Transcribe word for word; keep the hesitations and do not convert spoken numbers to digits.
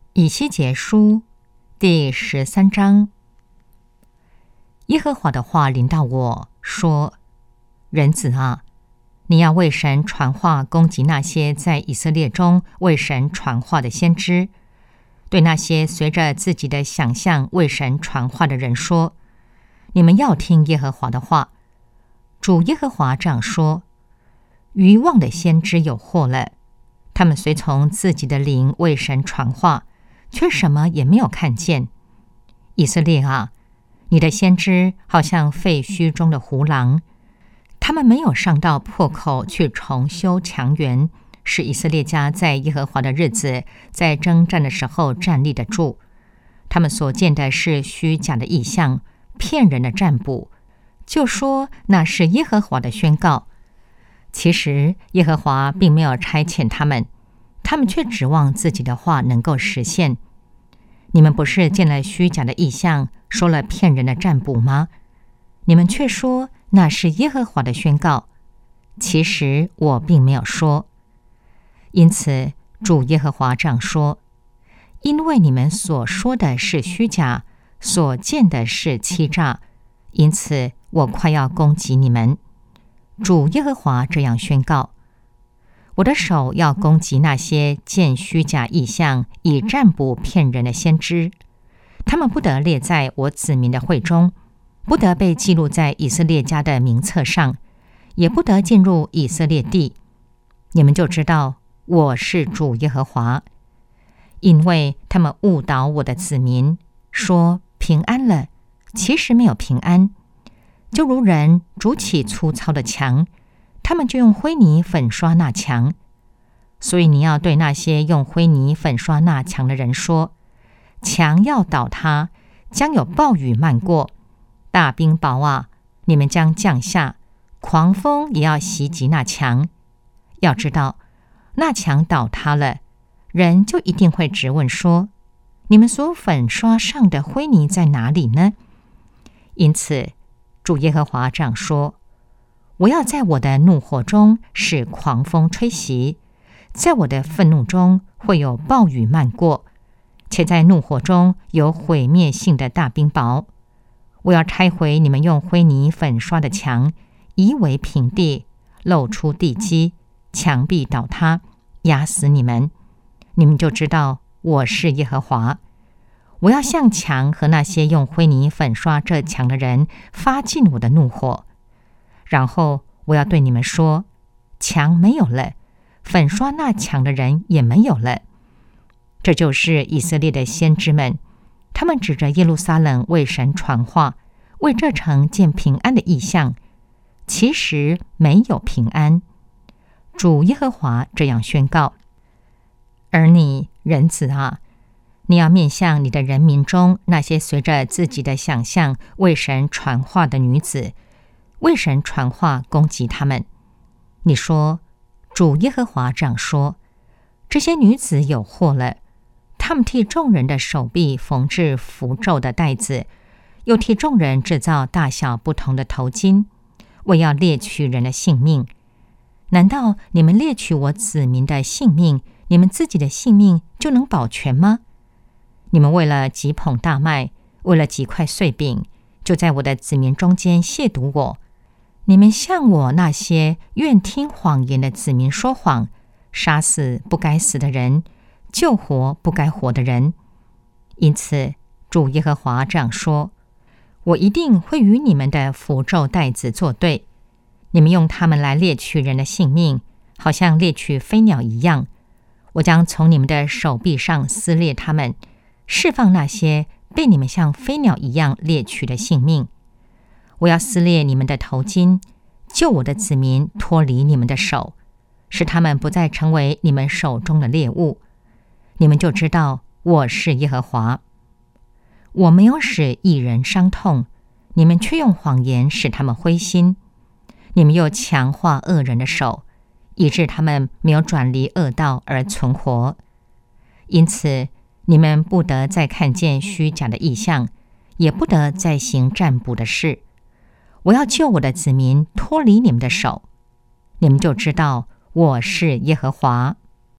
以西结书第十三章。耶和华的话临到我说：人子啊，你要为神传话，攻击那些在以色列中为神传话的先知，对那些随着自己的想象为神传话的人说：你们要听耶和华的话。主耶和华这样说：愚妄的先知有祸了，他们随从自己的灵为神传话，却什么也没有看见。以色列啊，你的先知好像废墟中的胡狼，他们没有上到破口去重修墙垣，使以色列家在耶和华的日子，在征战的时候站立得住。他们所见的是虚假的异象，骗人的占卜，就说那是耶和华的宣告。其实耶和华并没有差遣他们，他们却指望自己的话能够实现。你们不是见了虚假的异象，说了骗人的占卜吗？你们却说那是耶和华的宣告。其实我并没有说。因此主耶和华这样说：因为你们所说的是虚假，所见的是欺诈，因此我快要攻击你们。主耶和华这样宣告：我的手要攻击那些见虚假异象以占卜骗人的先知，他们不得列在我子民的会中，不得被记录在以色列家的名册上，也不得进入以色列地。你们就知道我是主耶和华。因为他们误导我的子民，说平安了，其实没有平安。就如人筑起粗糙的墙，他们就用灰泥粉刷那墙。所以你要对那些用灰泥粉刷那墙的人说：墙要倒塌，将有暴雨漫过，大冰雹啊，你们将降下，狂风也要袭击那墙。要知道，那墙倒塌了，人就一定会质问说：你们所粉刷上的灰泥在哪里呢？因此主耶和华这样说：我要在我的怒火中使狂风吹袭，在我的愤怒中会有暴雨漫过，且在怒火中有毁灭性的大冰雹。我要拆毁你们用灰泥粉刷的墙，夷为平地，露出地基，墙壁倒塌，压死你们。你们就知道我是耶和华。我要向墙和那些用灰泥粉刷这墙的人发尽我的怒火，然后我要对你们说：墙没有了，粉刷那墙的人也没有了。这就是以色列的先知们，他们指着耶路撒冷为神传话，为这城见平安的异象，其实没有平安。主耶和华这样宣告：而你，人子啊，你要面向你的人民中那些随着自己的想象为神传话的女子，为神传话攻击他们。你说：主耶和华这样说：这些女子有祸了，她们替众人的手臂缝制符咒的带子，又替众人制造大小不同的头巾，为要猎取人的性命。难道你们猎取我子民的性命，你们自己的性命就能保全吗？你们为了几捧大麦，为了几块碎饼，就在我的子民中间亵渎我。你们向我那些愿听谎言的子民说谎，杀死不该死的人，救活不该活的人。因此主耶和华这样说：我一定会与你们的符咒带子作对，你们用它们来猎取人的性命，好像猎取飞鸟一样。我将从你们的手臂上撕裂它们，释放那些被你们像飞鸟一样猎取的性命。我要撕裂你们的头巾，救我的子民脱离你们的手，使他们不再成为你们手中的猎物。你们就知道我是耶和华。我没有使义人伤痛，你们却用谎言使他们灰心。你们又强化恶人的手，以致他们没有转离恶道而存活。因此你们不得再看见虚假的异象，也不得再行占卜的事。我要救我的子民脱离你们的手，你们就知道我是耶和华。